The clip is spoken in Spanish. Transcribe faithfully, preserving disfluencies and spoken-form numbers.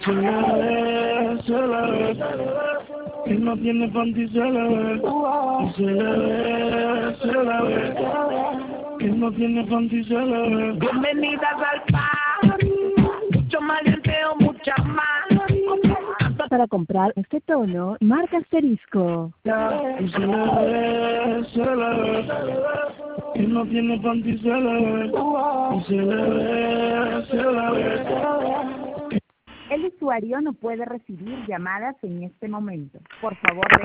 Se le ve, se le ve, que no tiene panty, se le ve. Y se le ve, se le ve, que no tiene panty, se le ve. Bienvenidas al party, mucho maleanteo, mucha más. Para comprar este tono, marca asterisco. Y se le ve, se le ve, que no tiene panty, se le ve. Y se le ve, se le ve. El usuario no puede recibir llamadas en este momento. Por favor,